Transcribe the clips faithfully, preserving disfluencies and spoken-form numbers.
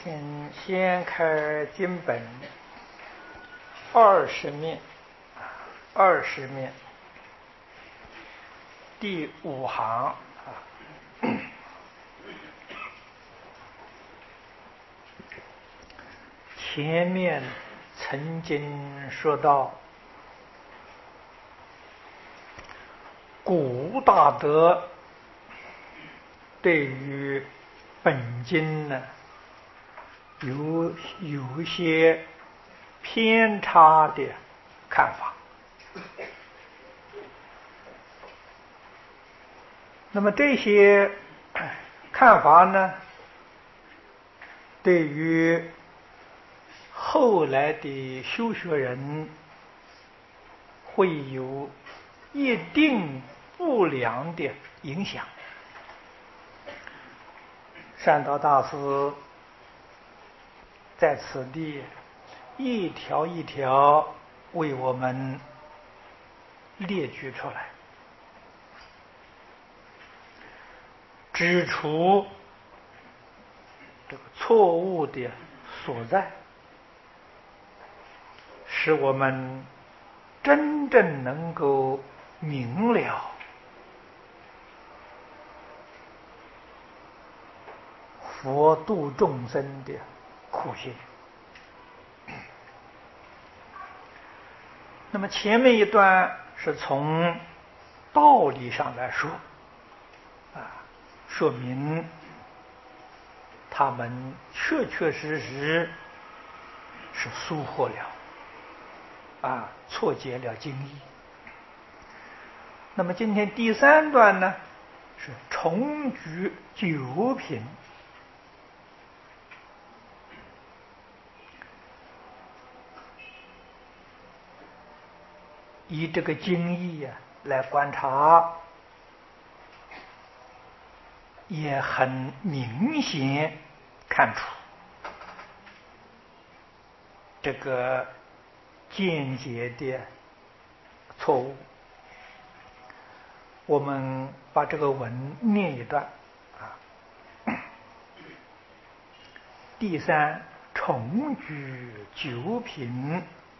请先开经本二十面，二十面第五行啊。前面曾经说到，古大德对于本经呢有有一些偏差的看法。那么这些看法呢，对于后来的修学人会有一定不良的影响。善导大师在此地一条一条为我们列举出来，指出这个错误的所在，使我们真正能够明了佛度众生的苦心。那么前面一段是从道理上来说啊，说明他们确确实实是疏忽了啊，错解了经义。那么今天第三段呢，是重举九品。以这个经义啊来观察，也很明显看出这个见解的错误。我们把这个文念一段啊。第三，重举九品，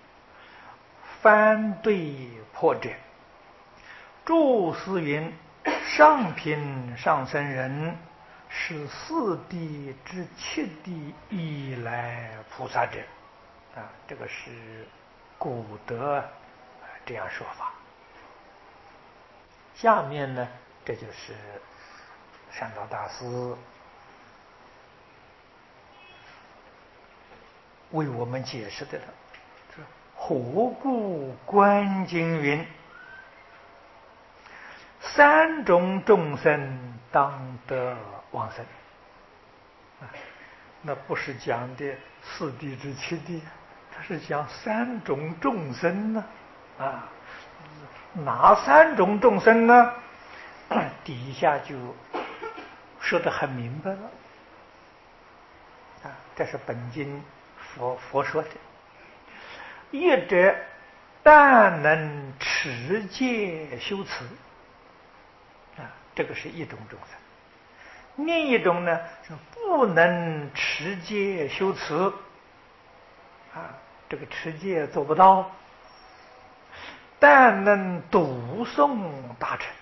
翻对破者。注释云：上品上生人，是四谛之七谛以来菩萨者。啊，这个是古德这样说法。下面呢，这就是善导大师为我们解释的了。何故观经云：三种众生当得往生？啊，那不是讲的四谛之七谛，它是讲三种众生呢。啊，哪三种众生呢？底下就说得很明白了。啊，这是本经佛佛说的。一者，但能持戒修持，啊，这个是一种众生；另一种呢，是不能持戒修持，啊，这个持戒做不到，但能读诵大乘。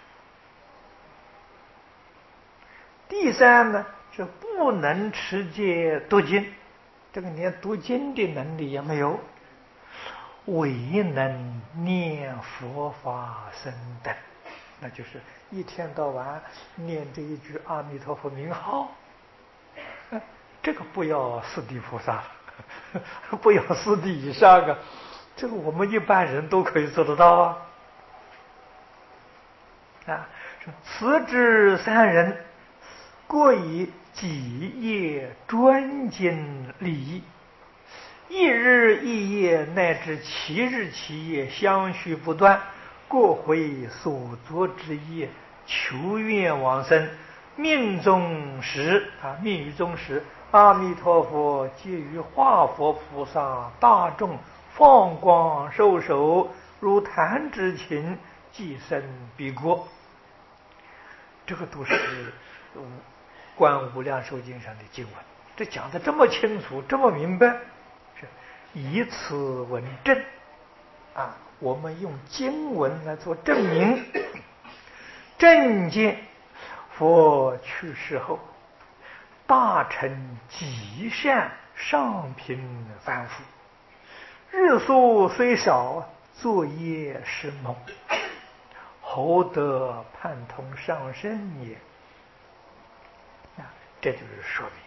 第三呢，是不能持戒读经，这个连读经的能力也没有，唯能念佛法僧等，那就是一天到晚念这一句阿弥陀佛名号。这个不要四谛菩萨，不要四谛以上啊，这个我们一般人都可以做得到啊。啊，此之三人，各以己业专精利益，一日一夜乃至七日七夜相续不断，各回所作之业，求愿往生。命中时啊，命于中时，阿弥陀佛皆于化佛菩萨大众放光授手，如弹指顷，即生彼国。这个都是观无量寿经上的经文这讲的这么清楚，这么明白，是以此为证啊！我们用经文来做证明，正见佛去世后，大乘极善，上品凡夫，日数虽少，作业是猛，侯得判同上身也。啊，这就是说明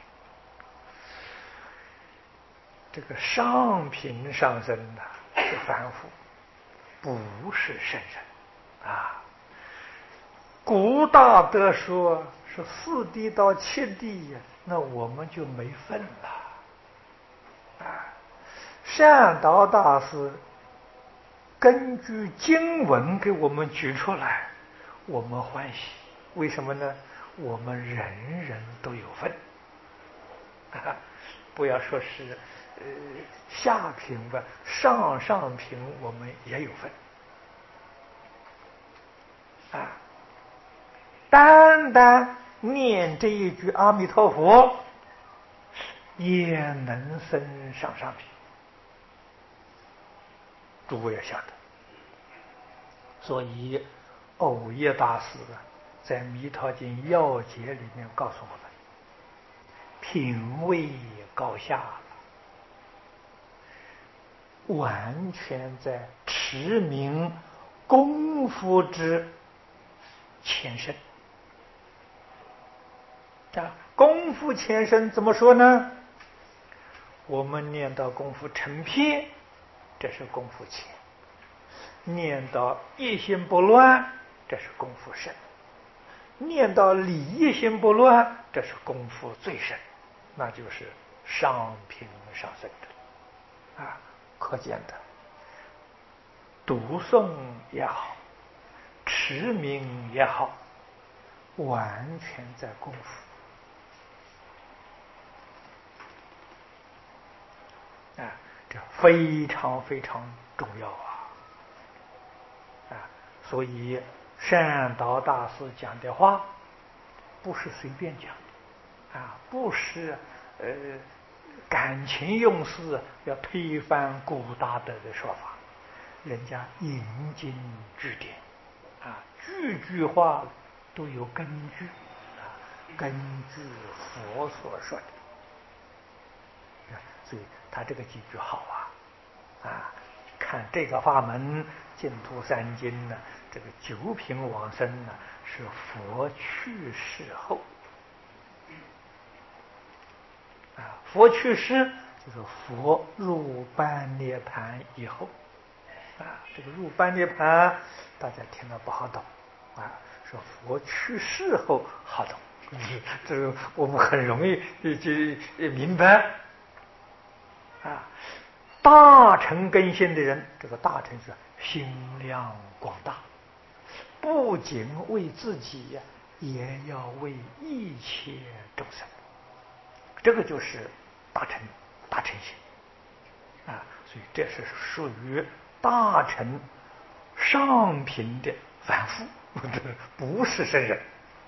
这个上品上身呐、啊，是凡夫，不是圣人啊。古大德说是四谛到七谛呀，那我们就没份了啊。善导大师根据经文给我们举出来，我们欢喜。为什么呢？我们人人都有份啊！不要说是呃下品吧，上上品我们也有份啊。单单念这一句阿弥陀佛，也能升上上品。诸位要晓得，所以藕益大师啊，在《弥陀经要解》里面告诉我们，品位高下完全在持名功夫之前身啊。功夫前身怎么说呢？我们念到功夫成片，这是功夫前；念到一心不乱，这是功夫深；念到理一心不乱，这是功夫最深，那就是上品上身的啊。可见的，读诵也好，持名也好，完全在功夫啊，这非常非常重要啊！啊，所以善导大师讲的话，不是随便讲的啊，不是呃感情用事，要推翻古大德的说法，人家引经据典啊，句句话都有根据啊，根据佛所说的。所以他这个几句好啊啊！看这个法门净土三经呢，这个九品往生呢是佛去世后啊，佛去世就是佛入般涅盘以后啊。这个入般涅盘大家听了不好懂啊，说佛去世后好懂，这个我们很容易就明白。啊，大乘根性的人，这个大乘是心量广大，不仅为自己呀，也要为一切众生。这个就是大乘大乘心啊，所以这是属于大乘上品的凡夫，不是圣人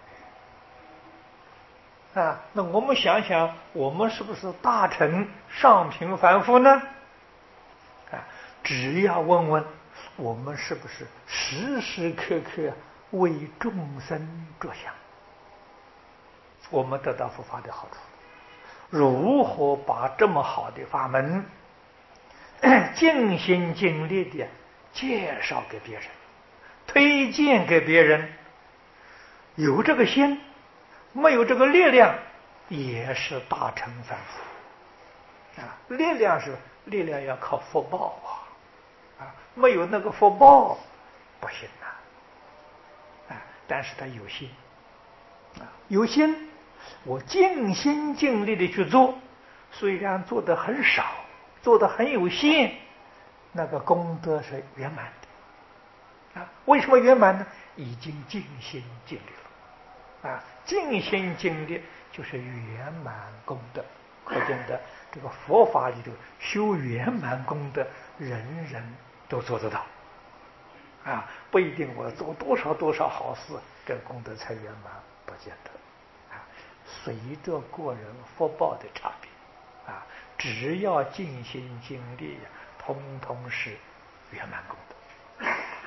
啊。那我们想想，我们是不是大乘上品凡夫呢？啊，只要问问我们是不是时时刻刻为众生着想，我们得到佛法的好处。如何把这么好的法门尽心尽力的介绍给别人，推荐给别人？有这个心，没有这个力量，也是大乘凡夫啊。力量是力量，要靠福报啊，啊，没有那个福报不行啊。啊，但是他有心啊，有心，我尽心尽力的去做，虽然做的很少，做的很有限，那个功德是圆满的啊。为什么圆满呢？已经尽心尽力了啊，尽心尽力就是圆满功德。可见的这个佛法里头修圆满功德，人人都做得到啊，不一定我做多少多少好事，这个功德才圆满，不见得啊。 随着个人福报的差别啊，只要尽心尽力，通通是圆满功德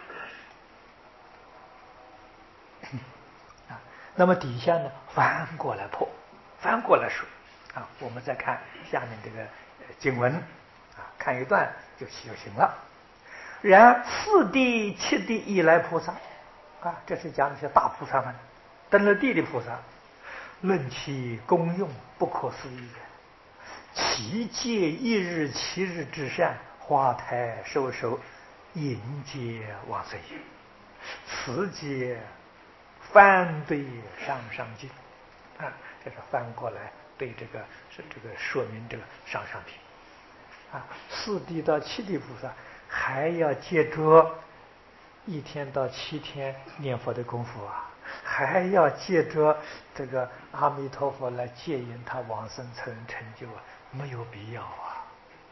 啊。那么底下呢，翻过来破，翻过来说啊，我们再看下面这个经文啊，看一段就就行了。然四地七地以来菩萨啊，这是讲那些大菩萨们，登了地的菩萨，论其功用不可思议，其戒一日七日之善，花台受手，迎接往生也。此皆翻对上上经啊，这是翻过来对这个是这个说明这个上上品啊。四地到七地菩萨还要接着一天到七天念佛的功夫啊，还要借着这个阿弥陀佛来接引他往生成成就啊，没有必要啊！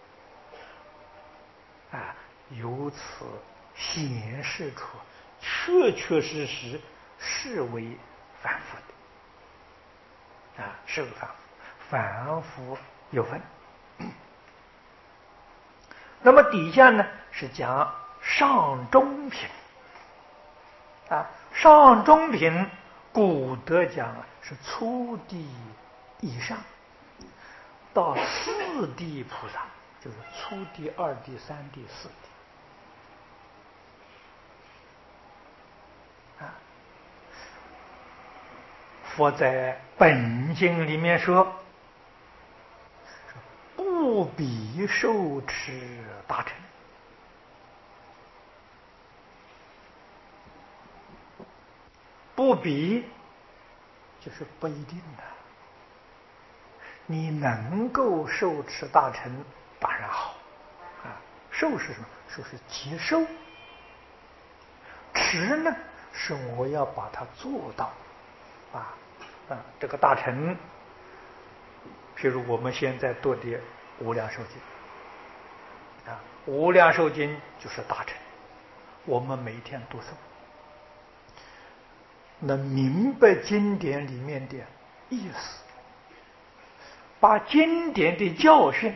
啊，由此显示出确确实实是为凡夫的啊，是为凡夫，凡夫有分。那么底下呢是讲上中品啊，上中品古德讲啊是初地以上到四地菩萨，就是初地、二地、三地、四地啊。佛在本经里面说，不必受持大乘。不必就是不一定的，你能够受持大乘当然好啊。受是什么？受是接受，持呢是我要把它做到啊啊！这个大乘，譬如我们现在读的《无量寿经》啊，《无量寿经》就是大乘，我们每天读诵。能明白经典里面的意思，把经典的教训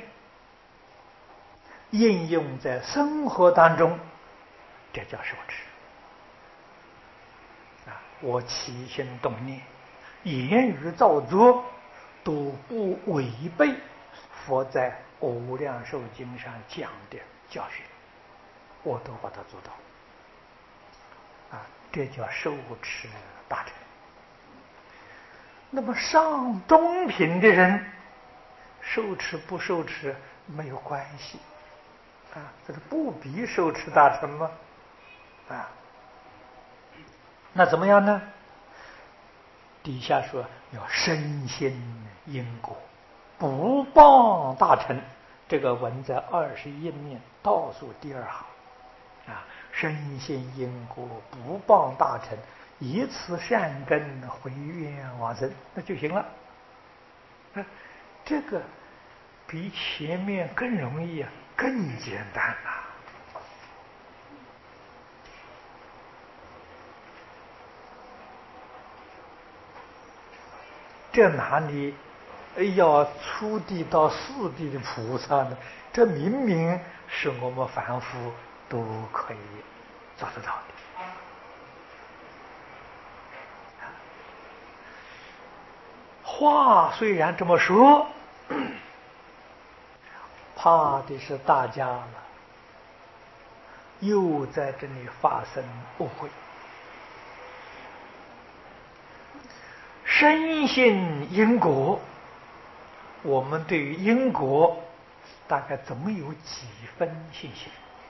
应用在生活当中，这叫受持啊！我起心动念、言语造作都不违背佛在《无量寿经》上讲的教训，我都把它做到啊！这叫受持大乘。那么上中品的人，受持不受持没有关系啊，这是不必受持大乘吗？啊，那怎么样呢？底下说要深信因果，不谤大乘。这个文在二十一面倒数第二行啊，深信因果，不谤大乘，以此善根回愿往生，那就行了。啊，这个比前面更容易啊，更简单啊。这哪里要初地到四地的菩萨呢？这明明是我们凡夫都可以做得到的。话虽然这么说，怕的是大家了，又在这里发生误会。深信因果，我们对于因果大概怎么有几分信心？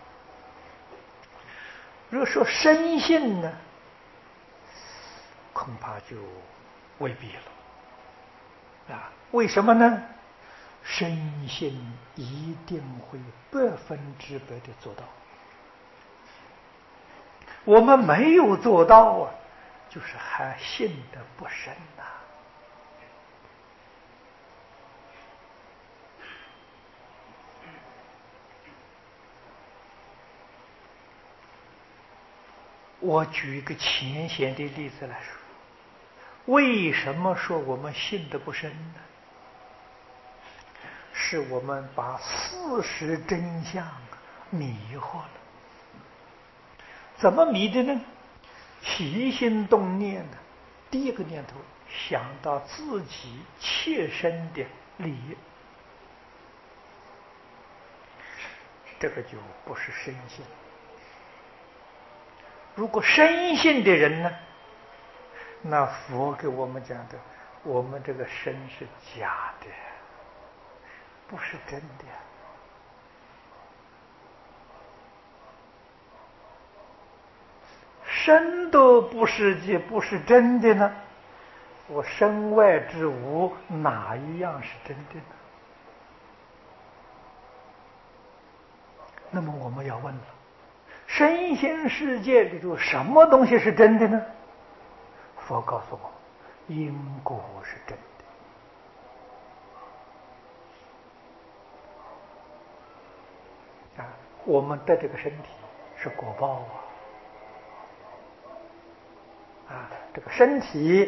如果说深信呢，恐怕就未必了啊。为什么呢？深信一定会百分之百的做到，我们没有做到啊，就是还信得不深呐、啊。我举一个浅显的例子来说， 为什么说我们信得不深呢？是我们把事实真相迷惑了。怎么迷的呢？起心动念的第一个念头想到自己切身的利益，这个就不是深信。如果深信的人呢，那佛给我们讲的，我们这个身是假的，不是真的。身都不是的，不是真的呢，我身外之物哪一样是真的呢？那么我们要问了，身心世界里头什么东西是真的呢？佛告诉我，因果是真的。啊，我们的这个身体是果报啊。啊，这个身体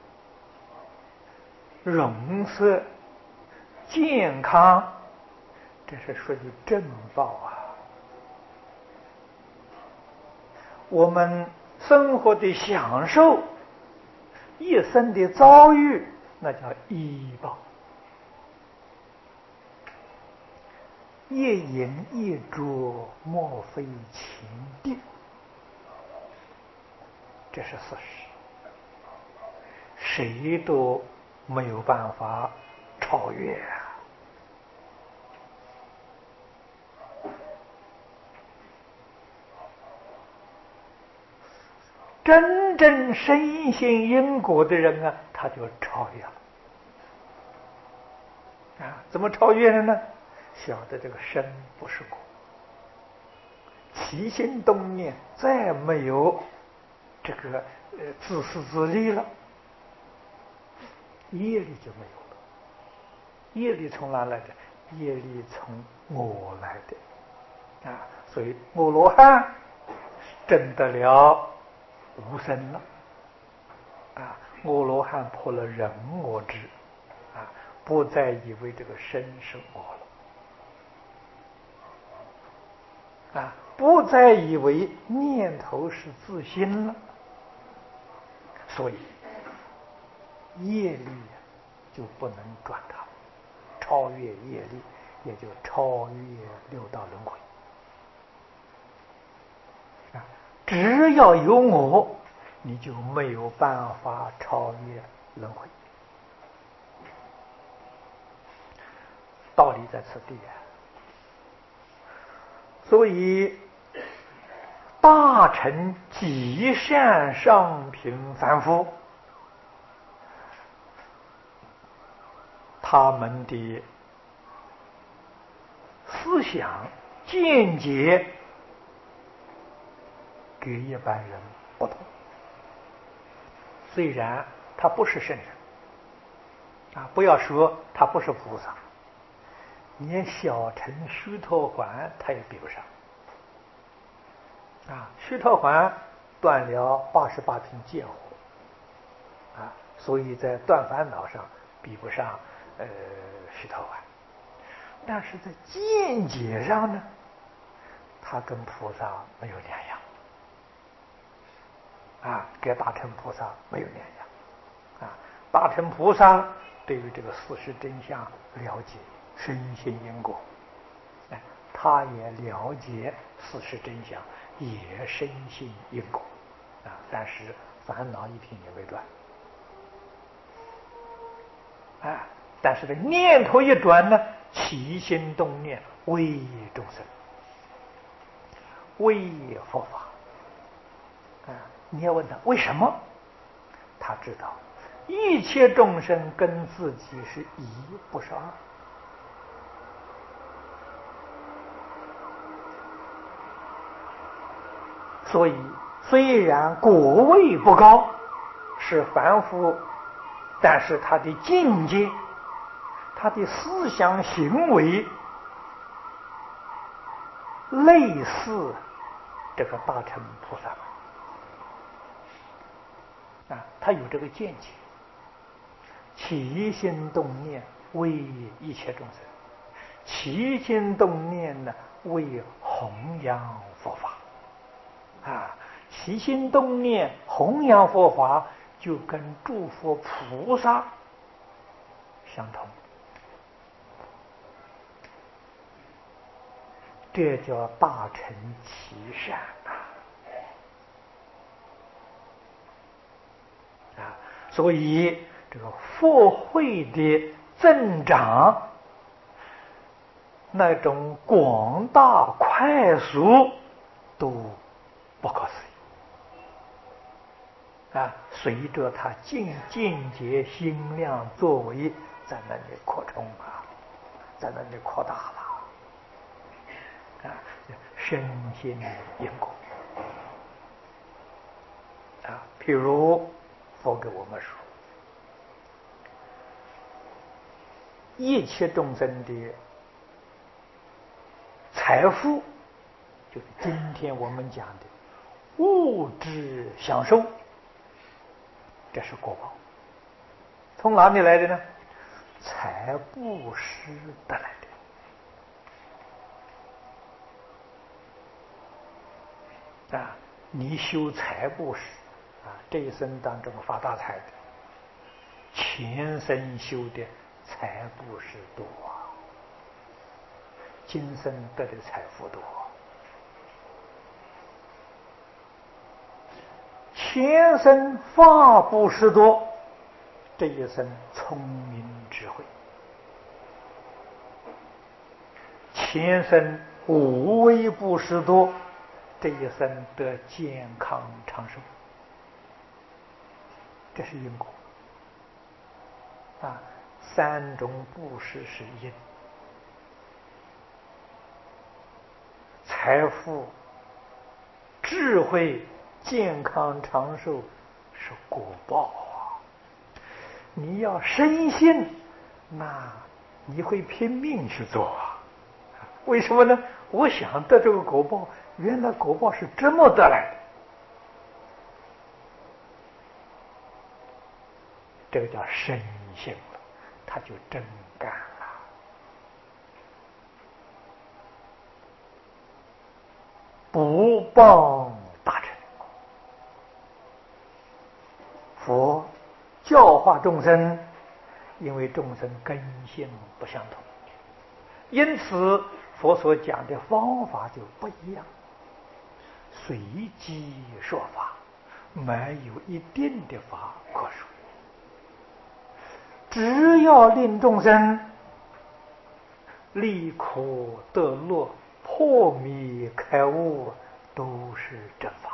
容色健康，这是属于正报啊。我们生活的享受，一生的遭遇，那叫依报。一饮一啄，莫非情定，这是事实，谁都没有办法超越啊。真正深信因果的人啊，他就超越了。啊，怎么超越了呢？晓得这个身不是果，起心动念再没有这个呃自私自利了，业力就没有了。业力从哪来的？业力从我来的啊！所以阿罗汉证得了无生了啊！阿罗汉破了人我执啊，不再以为这个身是我了啊，不再以为念头是自心了，所以业力就不能转它，超越业力，也就超越六道轮回啊！只要有我，你就没有办法超越轮回。道理在此地啊！所以大乘极善上品凡夫，他们的思想见解跟一般人不同。虽然他不是圣人啊，不要说他不是菩萨，连小乘须陀洹他也比不上啊。须陀洹断了八十八品见惑啊，所以在断烦恼上比不上呃须陀洹，但是在见解上呢，他跟菩萨没有两样啊，跟大乘菩萨没有两样啊。大乘菩萨对于这个事实真相了解，深信因果，哎，他也了解事实真相，也深信因果啊，但是烦恼一品也未断啊。但是这念头一转呢，起心动念为众生，为佛法啊。你要问他为什么，他知道一切众生跟自己是一，不是二。所以虽然果位不高，是凡夫，但是他的境界，他的思想行为类似这个大乘菩萨啊，他有这个见解起心动念为一切众生，起心动念呢为弘扬佛法啊，起心动念弘扬佛法就跟诸佛菩萨相同，这叫大乘其善啊！啊，所以这个佛慧的增长，那种广大快速都不可思议啊！随着他境境界心量作为在那里扩充啊，在那里扩大了啊，身心因果啊。譬如佛给我们说，一切众生的财富，就是今天我们讲的物质享受，这是果报。从哪里来的呢？财布施得来的啊！你修财布施啊，这一生当中发大财的，前生修的财布施多啊，今生得的财富多。前生法布施多，这一生聪明智慧；前生无为布施多，这一生得健康长寿。这是因果啊！三种布施是因，财富、智慧、健康长寿是果报啊！你要深信，那你会拼命去做啊！为什么呢？我想得这个果报，原来果报是这么得来的，这个叫深信了，他就真干了。不谤大乘，佛教化众生，因为众生根性不相同，因此佛所讲的方法就不一样，随机说法，没有一定的法可说。只要令众生离苦得乐、破迷开悟，都是正法。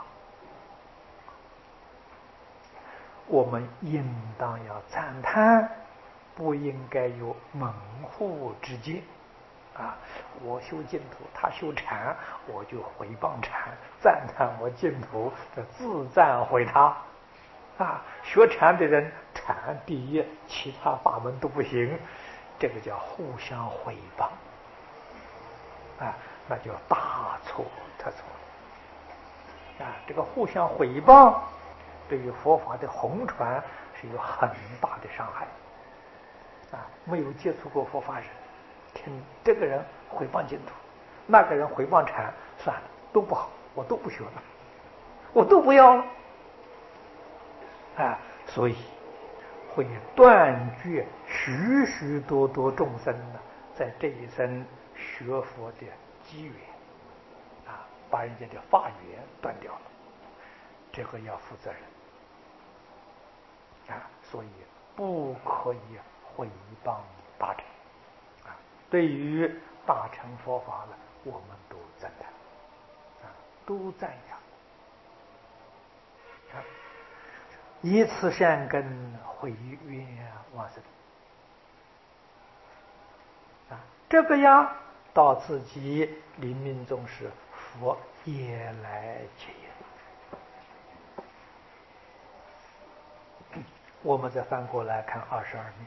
我们应当要赞叹，不应该有门户之见啊！我修净土，他修禅，我就回谤禅，赞叹我净土，这自赞毁他啊！学禅的人，禅第一，其他法门都不行，这个叫互相毁谤啊，那叫大错特错啊！这个互相毁谤，对于佛法的弘传是有很大的伤害啊！没有接触过佛法人，听这个人毁谤净土，那个人毁谤禅，算了，都不好，我都不学了，我都不要了啊！所以会断绝许许多多众生呢，在这一生学佛的机缘啊，把人家的法缘断掉了，这个要负责任啊！所以不可以毁谤大乘啊！对于大乘佛法呢，我们都赞叹啊，都赞扬啊！以此善根毁愿往生啊！这个样到自己临命终时，佛也来接引。我们再翻过来看二十二面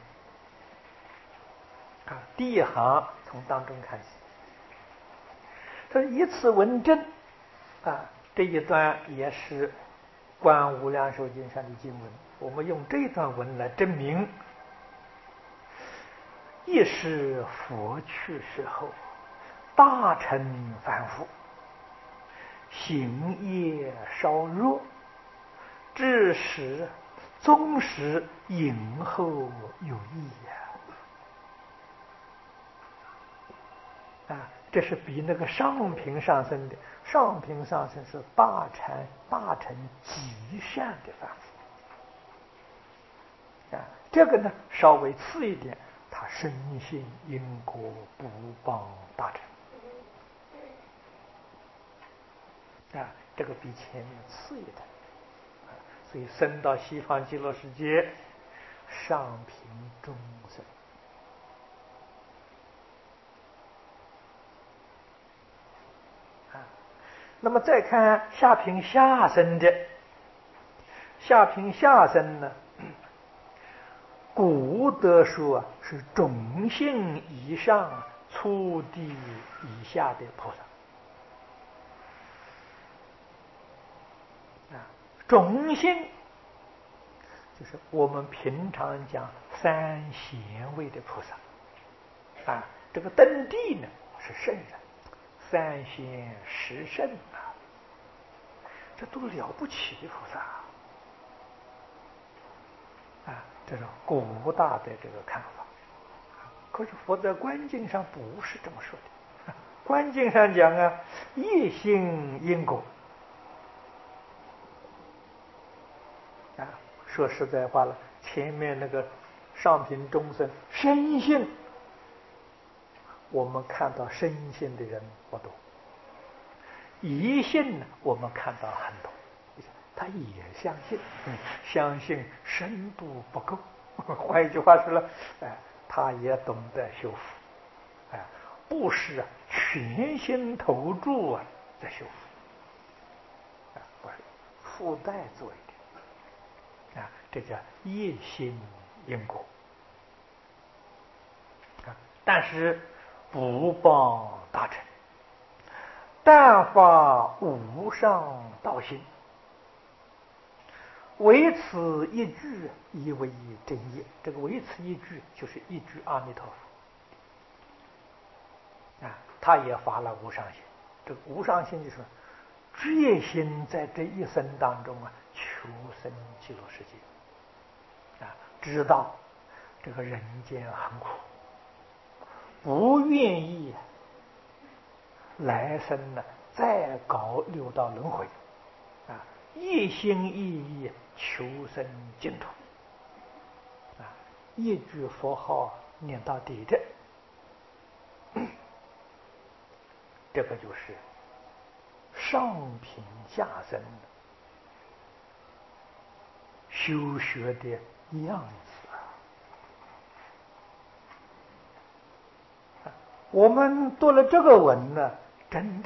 啊，第一行从当中看起，他以此为证啊，这一段也是《观无量寿经》上的经文，我们用这段文来证明亦是佛去世后，大乘凡夫行业稍弱，致使终时影后有益呀！啊，这是比那个上品上生的，上品上生是大乘大乘极善的凡夫啊，这个呢稍微次一点，他深信因果不帮大乘啊，这个比前面次一点。所以升到西方极乐世界，上品中生啊。那么再看下品下生的，下品下生呢，古德说啊，是种性以上、初地以下的菩萨啊。种性就是我们平常讲三贤位的菩萨啊，这个登地呢是圣人，三贤十圣啊，这都了不起的菩萨啊，这是古大的这个看法。可是佛在观经上不是这么说的，观经上讲啊，业性因果。啊，说实在话了，前面那个上品中生深信，我们看到深信的人不多，疑信呢，我们看到很多，他也相信，嗯、相信深度不够。换一句话说了，哎，他也懂得修复，哎，不是全心投注啊，在修复，啊，不是附带做一点。啊，这叫业心因果啊，但是不帮大乘，但发无上道心，唯此一句以为真业。这个唯此一句就是一句阿弥陀佛啊，他也发了无上心。这个无上心就是决心在这一生当中啊，求生极乐世界啊，知道这个人间很苦，不愿意来生呢再搞六道轮回啊，一心一意求生净土啊，一句佛号念到底的，这个就是上品下生修学的样子啊！我们读了这个文呢，真的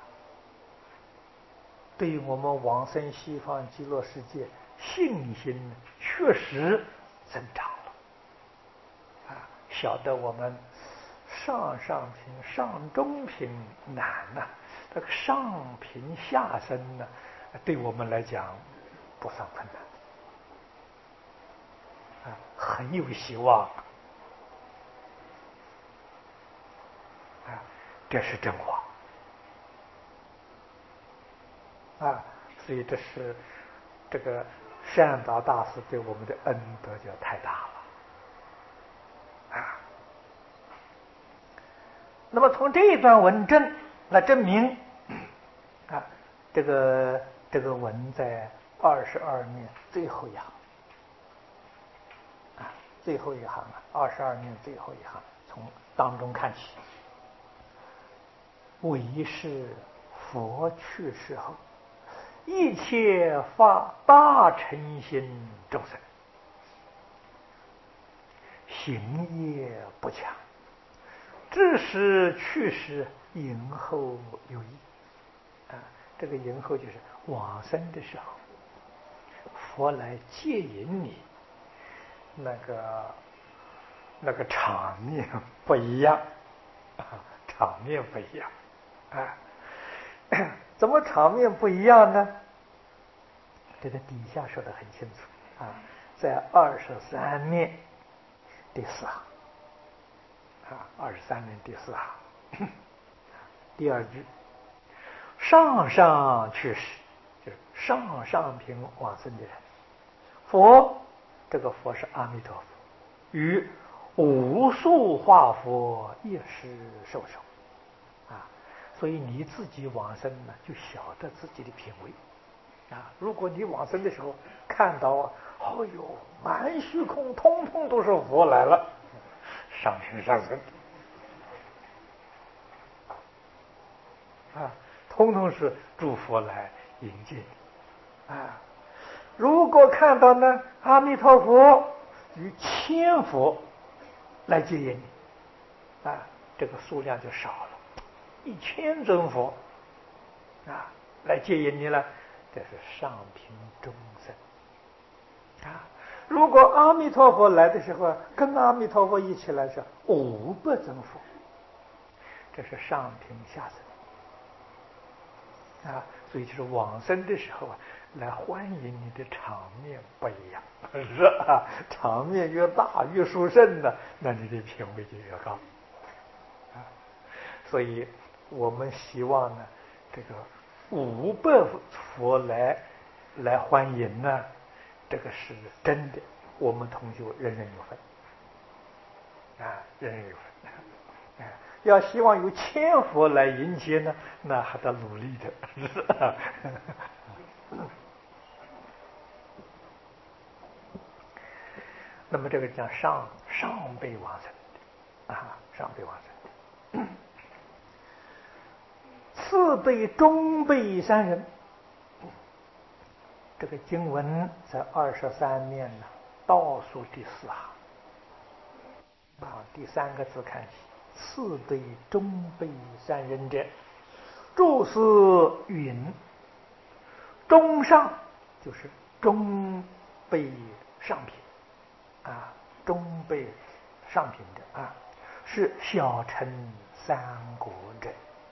对于我们往生西方极乐世界信心确实增长了啊！晓得我们上上品、上中品难呐、啊，这个上品下生呢，对我们来讲不算困难啊，很有希望啊，这是真话啊，所以这是这个善导大师对我们的恩德就太大了啊。那么从这一段文证来证明啊，这个这个文在二十二面最后一行啊，最后一行啊，二十二面最后一行，从当中看起，唯是佛去世后，一切发大乘心众生，行业不强，致使去世迎后有益啊。这个迎后就是往生的时候，佛来接引你，那个那个场面不一样啊，场面不一样啊。怎么场面不一样呢？这个底下说的很清楚啊，在二十三面第四行啊，二十三面第四行，第二句，上上去世，就是上上品往生的人，佛，这个佛是阿弥陀佛，与无数化佛一时受受。啊，所以你自己往生呢，就晓得自己的品位。啊，如果你往生的时候看到啊，哦哟，满虚空通通都是佛来了，上品上生，啊，通通是诸佛来迎接你。啊，如果看到呢，阿弥陀佛与千佛来接引你，啊，这个数量就少了。一千尊佛啊来接引你了，这是上品中生啊。如果阿弥陀佛来的时候，跟阿弥陀佛一起来是五百尊佛，这是上品下生啊。所以就是往生的时候啊，来欢迎你的场面不一样，是吧？场面越大越殊胜呢，那你的品位就越高啊。所以我们希望呢，这个五百佛来来欢迎呢，这个是真的，我们同学人人有份啊，人人有份。啊，要希望有千佛来迎接呢，那还得努力的，是吧？那么这个叫上上辈往生啊，上辈往生。次辈、中辈三人，这个经文在二十三面呢，倒数第四行啊，第三个字看起，次辈、中辈三人者，注释云：中上就是中辈上品啊，中辈上品的啊，是小乘三国者。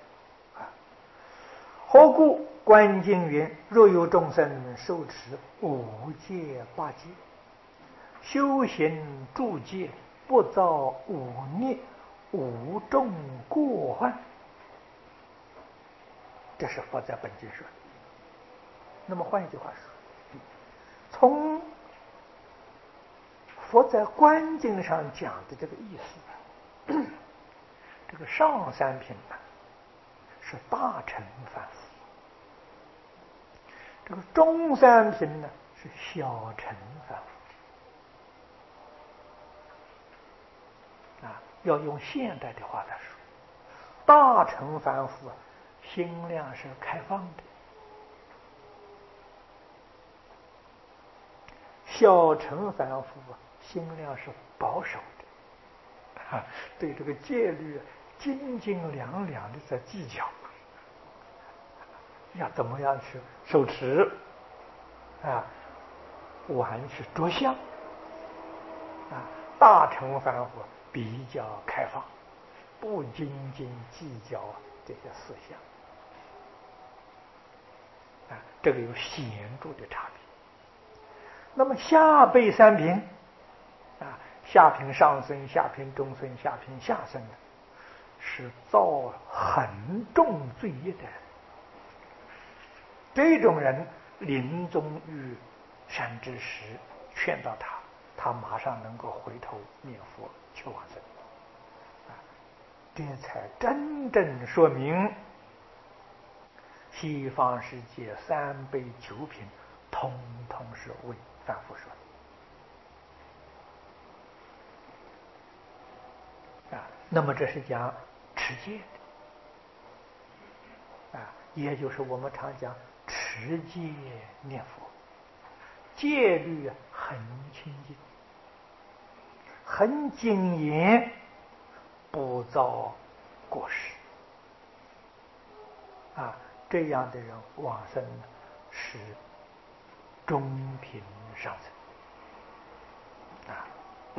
何故？观经云：若有众生受持五戒八戒，修行诸戒，不造五孽，无众过患。这是佛在本经说的。那么换一句话说，从佛在观经上讲的这个意思，这个上三品呢是大乘凡夫，这个中三品呢是小乘凡夫。啊，要用现代的话来说，大乘凡夫啊，心量是开放的；小乘凡夫啊，心量是保守的，啊，对这个戒律斤斤两两的在计较，要怎么样去守持啊，玩去着相啊。大乘凡夫比较开放，不斤斤计较这些思想啊，这个有显著的差别。那么下辈三品啊，下品上生、下品中生、下品下生的，是造很重罪业的人。这种人临终遇善知识劝导他，他马上能够回头念佛求往生，啊，这才真正说明西方世界三辈九品通通是为凡夫说的啊。那么这是讲持戒的啊，也就是我们常讲持戒念佛，戒律很清净，很谨严，不造过失啊。这样的人往生是中品上生啊。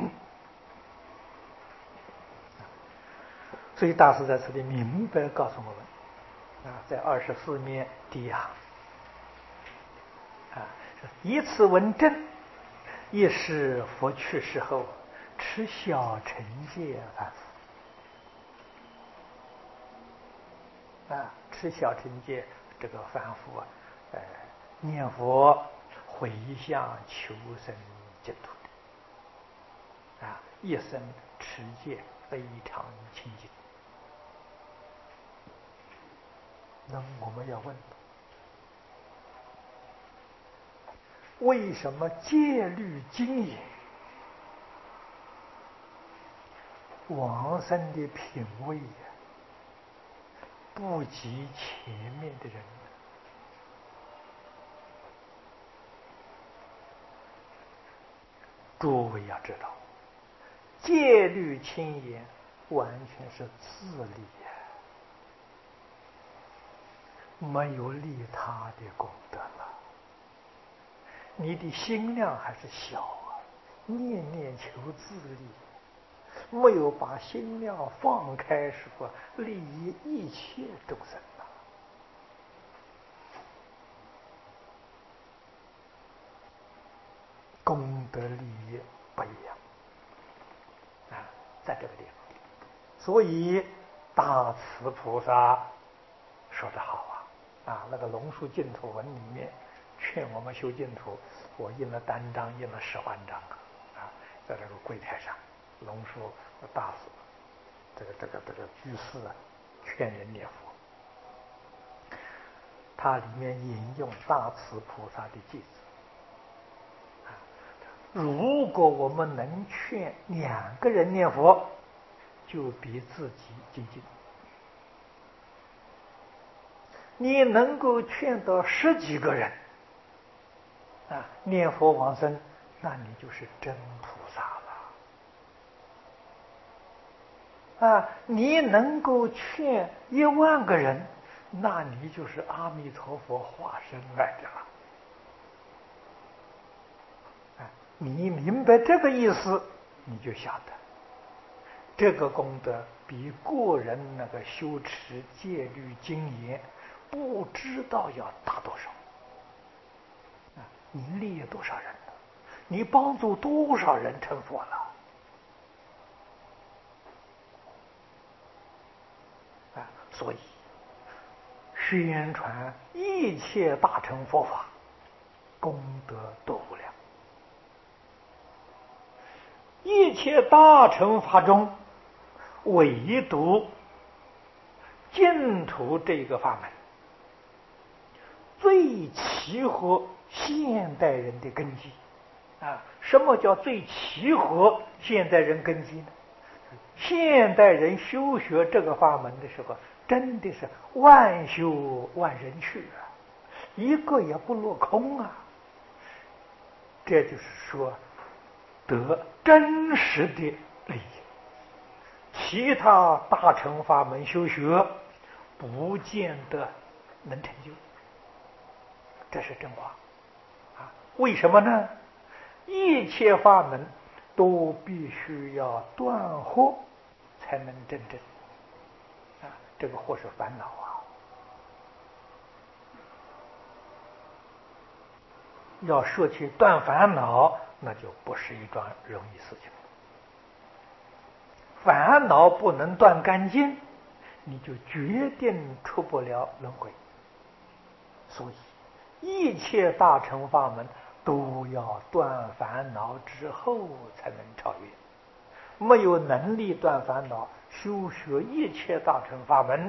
所以大师在这里明白告诉我们啊，在二十四面第一行啊，以此为证，亦是佛去世后持小乘戒凡夫啊，持小乘戒，这个凡夫啊，呃，念佛回向求生净土的，啊，一生持戒非常清净。那我们要问，为什么戒律精严，往生的品位呀、啊，不及前面的人呢？诸位要知道，戒律清严完全是自利呀、啊，没有利他的功德了。你的心量还是小啊，念念求自利，没有把心量放开，是吧？利益一切众生啊。功德利益不一样啊，在这个地方。所以大慈菩萨说得好啊，啊，那个龙树净土文里面劝我们修净土，我印了单张，印了十万张啊，在这个柜台上，龙树大师这个这个这个居士啊，劝人念佛，它里面引用大慈菩萨的偈子。如果我们能劝两个人念佛，就比自己精进。你能够劝到十几个人啊念佛往生，那你就是真菩萨了啊！你能够劝一万个人，那你就是阿弥陀佛化身来的了。你明白这个意思，你就晓得这个功德比个人那个修持戒律精严不知道要大多少啊！你利益多少人了？你帮助多少人成佛了啊！所以宣传一切大乘佛法，功德多无量。一切大乘法中，唯独净土这个法门最契合现代人的根基啊！什么叫最契合现代人根基呢？现代人修学这个法门的时候，真的是万修万人去啊，一个也不落空啊。这就是说得真实的利益，其他大乘法门修学不见得能成就，这是真话啊！为什么呢？一切法门都必须要断惑才能真正啊，这个惑是烦恼啊。要说起断烦恼，那就不是一桩容易事情。烦恼不能断干净，你就决定出不了轮回。所以一切大乘法门都要断烦恼之后才能超越。没有能力断烦恼，修学一切大乘法门，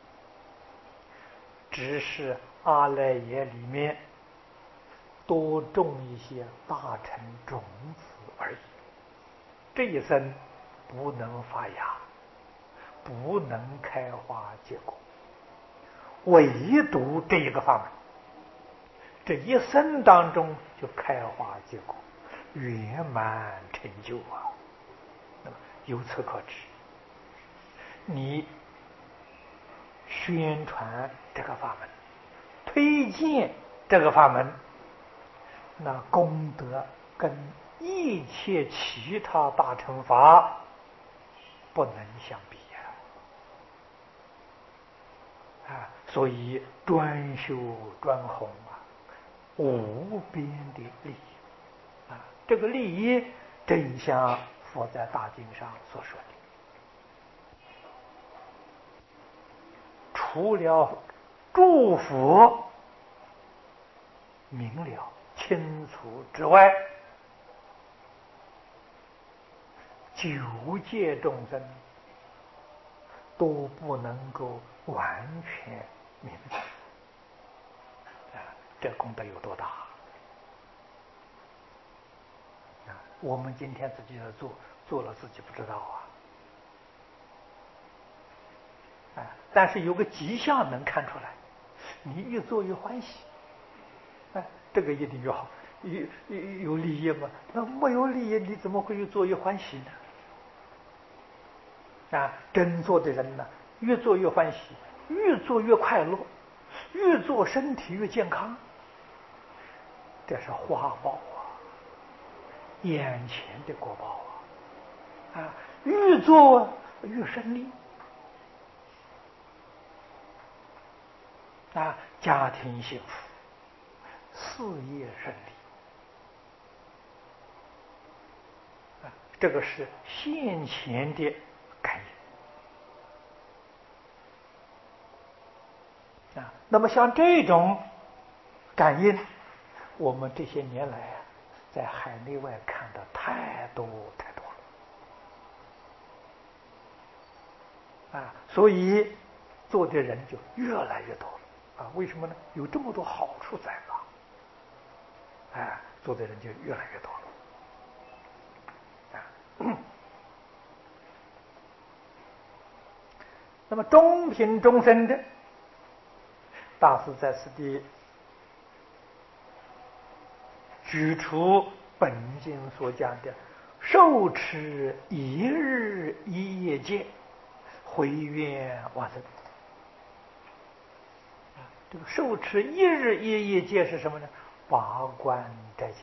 只是阿赖耶里面多种一些大乘种子而已。这一生不能发芽，不能开花结果，唯独这一个法门，这一生当中就开花结果，圆满成就啊！那么由此可知，你宣传这个法门，推荐这个法门，那功德跟一切其他大乘法不能相比呀！啊，所以专修专弘啊，无边的利益啊！这个利益正像佛在大经上所说的： 除了诸佛明了清楚之外，九界众生都不能够完全明白。啊，这功德有多大？啊，我们今天自己在做，做了自己不知道啊。啊，但是有个迹象能看出来，你越做越欢喜。啊，这个一定越好。有有有利益吗？那没有利益，你怎么会越做越欢喜呢？啊，真做的人呢，越做越欢喜，越做越快乐，越做身体越健康。这是花报啊，眼前的果报啊！啊，越做越顺利。啊，家庭幸福，事业顺利。啊，这个是现前的感应。啊，那么像这种感应，我们这些年来啊，在海内外看的太多太多了。啊，所以做的人就越来越多了。啊，为什么呢？有这么多好处在嘛。哎，做的人就越来越多了。啊，那么中品众生的大师在此地举出本经所讲的受持一日一夜戒，回愿往生。啊，这个受持一日一夜戒是什么呢？八关斋戒。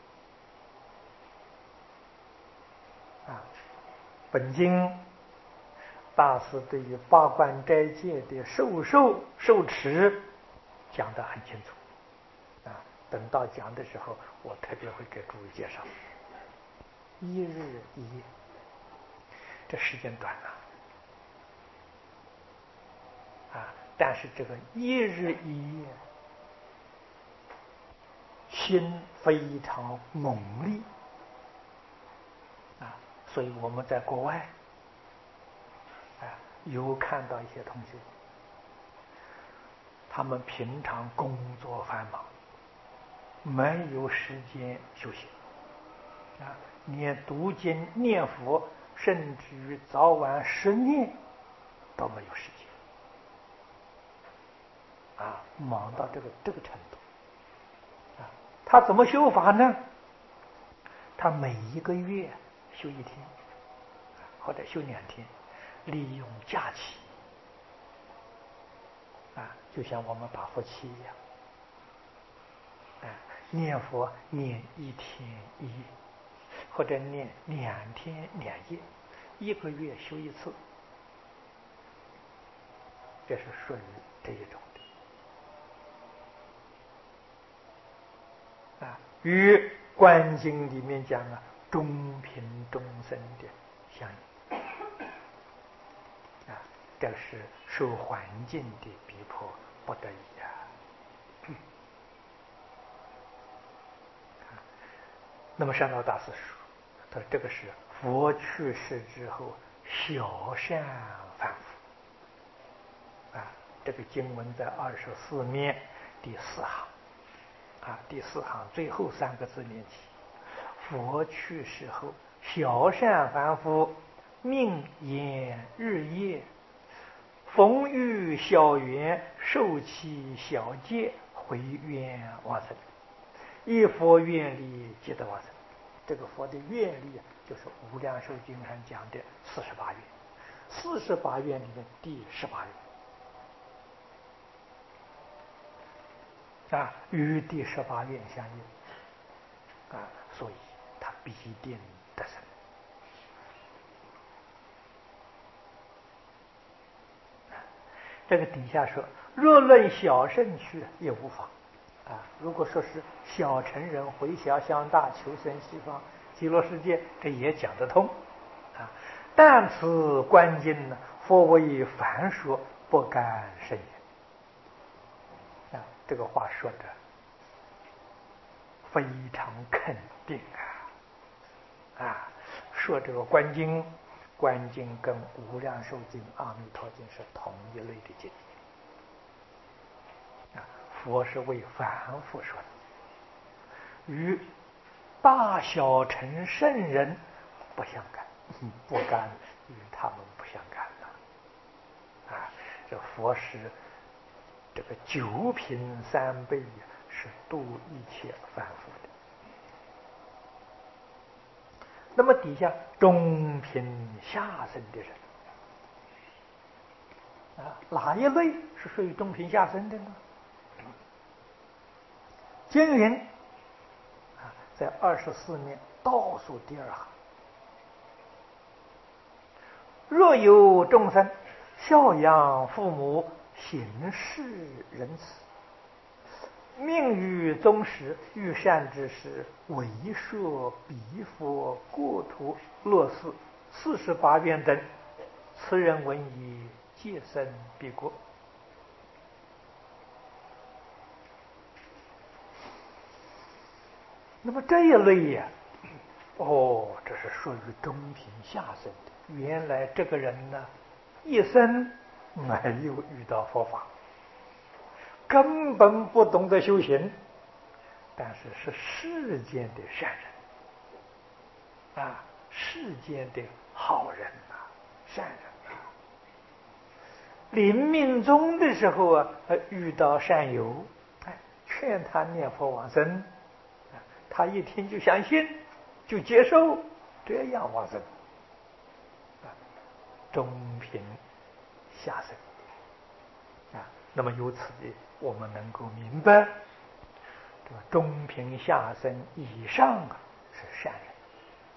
啊，本经大师对于八关斋戒的受受受持讲得很清楚。啊，等到讲的时候，我特别会给诸位介绍。一日一夜，这时间短了。啊，但是这个一日一夜，心非常猛烈。啊，所以我们在国外，啊，有看到一些同学，他们平常工作繁忙，没有时间休息。啊，连读经念佛，甚至于早晚十念都没有时间。啊，忙到这个这个程度。啊，他怎么修法呢？他每一个月休一天，或者休两天，利用假期。啊，就像我们打佛七一样。啊，念佛念一天一夜，或者念两天两夜，一个月修一次，这是属于这一种的。啊，与观经里面讲啊，中品众生的相应。啊，这是受环境的逼迫不得已啊。那么善导大师说，他说这个是佛去世之后小善反复。啊，这个经文在二十四面第四行。啊，第四行最后三个字念起：佛去世后小善反复，命延日夜，逢遇小缘，受其小戒，回愿往生。一佛愿力即得往生。这个佛的愿力啊，就是《无量寿经》上讲的四十八愿。四十八愿里面第十八愿啊，与第十八愿相应啊，所以他必定得生。这个底下说，若论小圣去也无妨。啊，如果说是小乘人回小向大，求生西方极乐世界，这也讲得通。啊，但此观经呢，佛为凡说， 不敢生言。啊，这个话说的非常肯定啊！啊，说这个观经，观经跟无量寿经、阿弥陀经是同一类的经。啊，佛是为凡夫说的，与大小乘圣人不相干，不干与他们不相干了。啊，这佛是这个九品三辈是度一切凡夫的。那么底下中品下生的人啊，哪一类是属于中品下生的呢？经云啊，在二十四面倒数第二行，若有众生孝养父母，行事仁慈，命于宗室，遇善之时，为说彼佛过土乐寺四十八愿等，此人闻已，皆生彼国。那么这一类呀、啊，哦，这是属于中品下生的。原来这个人呢，一生没有遇到佛法，根本不懂得修行，但是是世间的善人啊，世间的好人啊，善人啊。临命终的时候啊，遇到善友，哎，劝他念佛往生，他一听就相信，就接受，这样往生，啊，中品下生啊。那么由此的，我们能够明白，这个中品下生以上啊是善人。